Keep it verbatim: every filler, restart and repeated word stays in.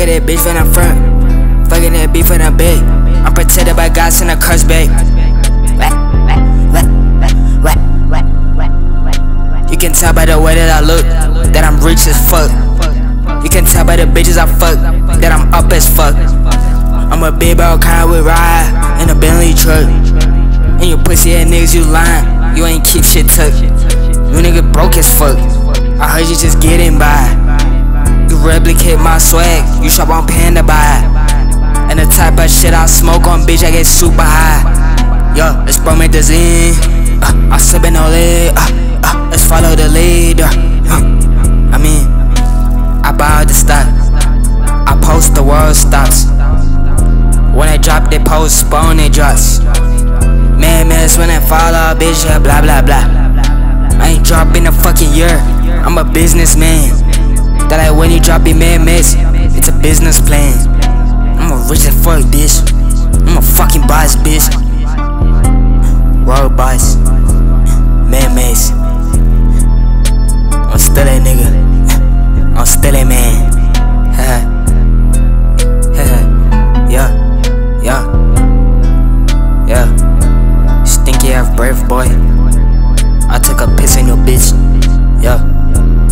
that bitch from the front. Fucking that beef in the bed. I'm protected by God, send a curse back. You can tell by the way that I look that I'm rich as fuck. You can tell by the bitches I fuck that I'm up as fuck. I'm a big barrel kind with ride in a Bentley truck. And you pussy ass niggas, you lying. You ain't keep shit tucked. You nigga broke as fuck. I heard you just getting by. You replicate my swag, you shop on Panda buy. And the type of shit I smoke on, bitch, I get super high. Yo, let's promethazine. Uh, I'm sippin' on it. Uh, uh, let's follow the lead. Uh, uh, I mean, I buy the stock. I post, the world stops. When I drop, they postpone, it drops. Man, miss when I fall off, bitch, yeah, blah, blah, blah. I ain't dropping a fucking year. I'm a businessman. That like when you drop your man miss, it's a business plan. I'm a rich as fuck, bitch. I'm a fucking boss, bitch. World boss. Man mace. I'm still that nigga. I'm still that man. Haha. Haha. Yeah. Yeah. Yeah. Stinky ass breath, boy. I took a piss in your bitch. Yeah.